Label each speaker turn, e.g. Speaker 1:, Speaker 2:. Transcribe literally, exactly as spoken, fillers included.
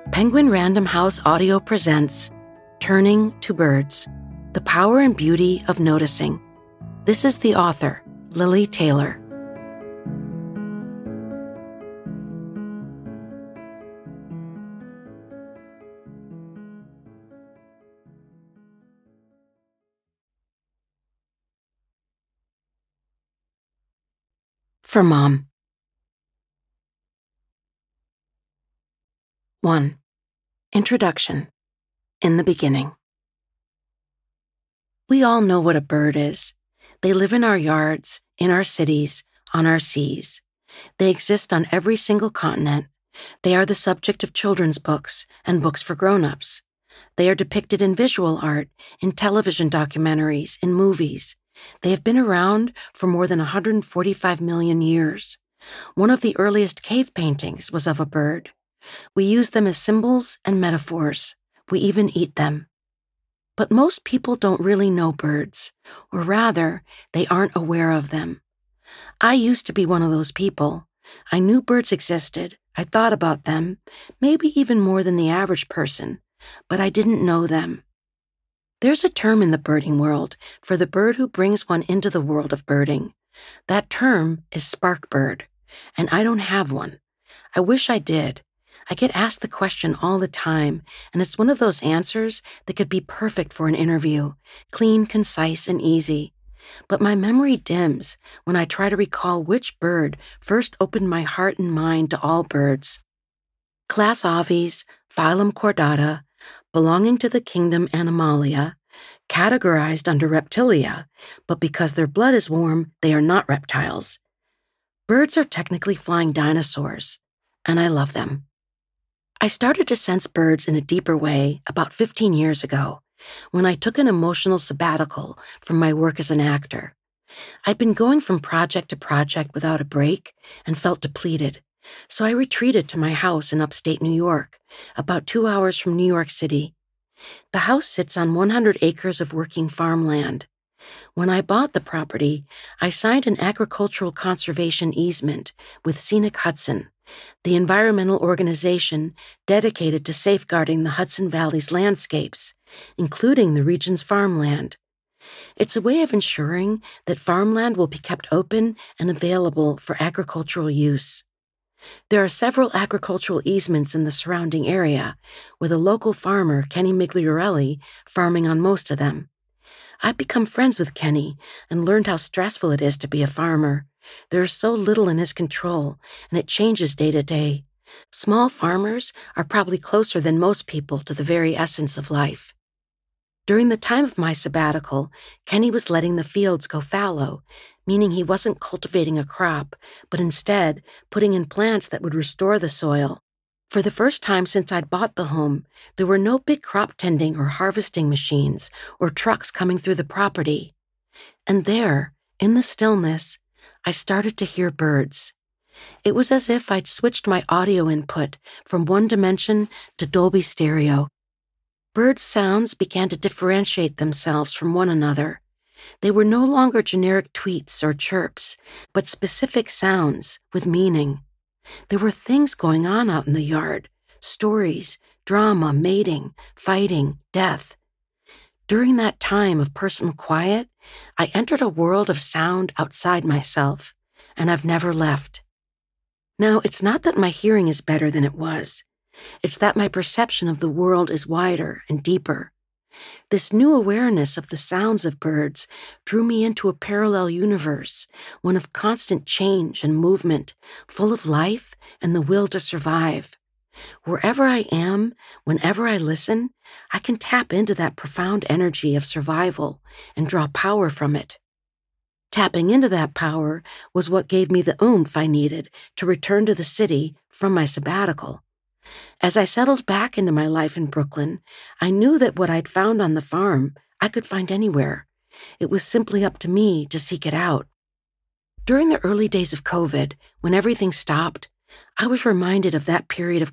Speaker 1: Penguin Random House Audio presents Turning to Birds, The Power and Beauty of Noticing. This is the author, Lily Taylor. For Mom. one. Introduction. In the beginning. We all know what a bird is. They live in our yards, in our cities, on our seas. They exist on every single continent. They are the subject of children's books and books for grown-ups. They are depicted in visual art, in television documentaries, in movies. They have been around for more than one hundred forty-five million years. One of the earliest cave paintings was of a bird. We use them as symbols and metaphors. We even eat them. But most people don't really know birds, or rather, they aren't aware of them. I used to be one of those people. I knew birds existed. I thought about them, maybe even more than the average person, but I didn't know them. There's a term in the birding world for the bird who brings one into the world of birding. That term is spark bird, and I don't have one. I wish I did. I get asked the question all the time, and it's one of those answers that could be perfect for an interview, clean, concise, and easy. But my memory dims when I try to recall which bird first opened my heart and mind to all birds. Class Aves, phylum Chordata, belonging to the kingdom Animalia, categorized under Reptilia, but because their blood is warm, they are not reptiles. Birds are technically flying dinosaurs, and I love them. I started to sense birds in a deeper way about fifteen years ago, when I took an emotional sabbatical from my work as an actor. I'd been going from project to project without a break and felt depleted, so I retreated to my house in upstate New York, about two hours from New York City. The house sits on one hundred acres of working farmland. When I bought the property, I signed an agricultural conservation easement with Scenic Hudson, the environmental organization dedicated to safeguarding the Hudson Valley's landscapes, including the region's farmland. It's a way of ensuring that farmland will be kept open and available for agricultural use. There are several agricultural easements in the surrounding area, with a local farmer, Kenny Migliorelli, farming on most of them. I've become friends with Kenny and learned how stressful it is to be a farmer. There is so little in his control, and it changes day to day. Small farmers are probably closer than most people to the very essence of life. During the time of my sabbatical, Kenny was letting the fields go fallow, meaning he wasn't cultivating a crop, but instead putting in plants that would restore the soil. For the first time since I'd bought the home, there were no big crop tending or harvesting machines or trucks coming through the property. And there, in the stillness, I started to hear birds. It was as if I'd switched my audio input from one dimension to Dolby Stereo. Birds' sounds began to differentiate themselves from one another. They were no longer generic tweets or chirps, but specific sounds with meaning. There were things going on out in the yard, stories, drama, mating, fighting, death. During that time of personal quiet, I entered a world of sound outside myself, and I've never left. Now, it's not that my hearing is better than it was. It's that my perception of the world is wider and deeper. This new awareness of the sounds of birds drew me into a parallel universe, one of constant change and movement, full of life and the will to survive. Wherever I am, whenever I listen, I can tap into that profound energy of survival and draw power from it. Tapping into that power was what gave me the oomph I needed to return to the city from my sabbatical. As I settled back into my life in Brooklyn, I knew that what I'd found on the farm, I could find anywhere. It was simply up to me to seek it out. During the early days of COVID, when everything stopped, I was reminded of that period of